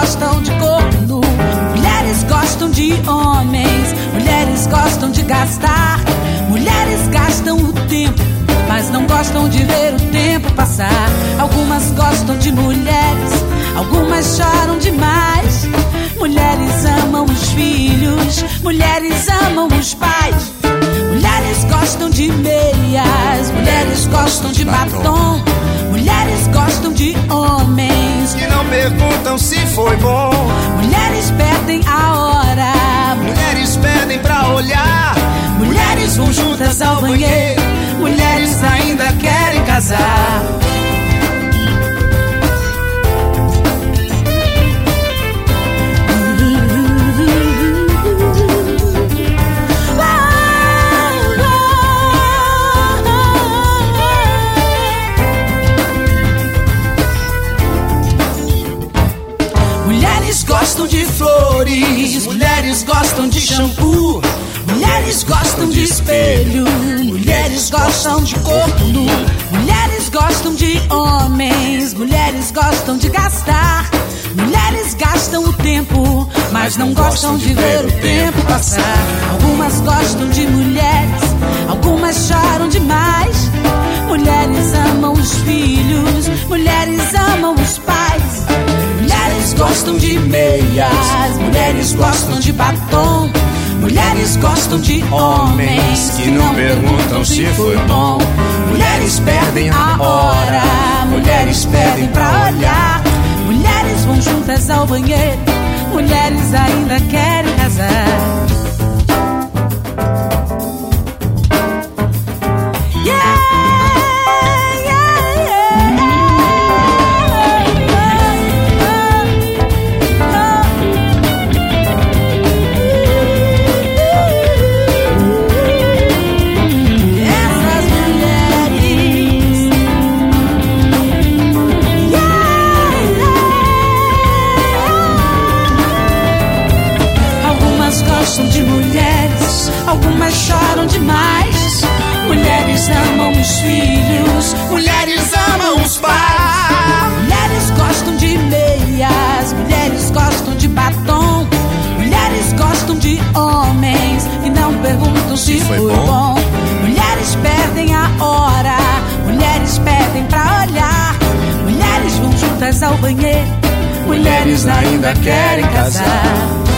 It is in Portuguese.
gostam de corpo nu. Mulheres gostam de homens, mulheres gostam de gastar. Mulheres gastam o tempo, mas não gostam de ver o tempo passar. Algumas gostam de mulheres, algumas choram demais. Mulheres amam os filhos, mulheres amam os pais. Mulheres gostam de meias, mulheres gostam de batom. Mulheres gostam de homens que não perguntam se foi bom. Mulheres perdem a hora, mulheres pedem pra olhar. Mulheres vão juntas ao banheiro, mulheres ainda querem casar. Mulheres gostam de flores, mulheres gostam de shampoo. Mulheres gostam de espelho, mulheres gostam de corpo nu. Mulheres gostam de homens, mulheres gostam de gastar. Mulheres gastam o tempo, mas não gostam de ver o tempo passar. Algumas gostam de mulheres, algumas choram demais. Mulheres amam os filhos, mulheres amam os pais. Mulheres gostam de meias, mulheres gostam de batom. Mulheres gostam de homens que não perguntam se foi bom. Mulheres perdem a hora, mulheres pedem pra olhar. Mulheres vão juntas ao banheiro, mulheres ainda querem casar. Algumas choram demais. Mulheres amam os filhos, mulheres amam os pais. Mulheres gostam de meias, mulheres gostam de batom. Mulheres gostam de homens e não perguntam se foi bom. Mulheres perdem a hora, mulheres pedem pra olhar. Mulheres vão juntas ao banheiro, mulheres ainda querem casar.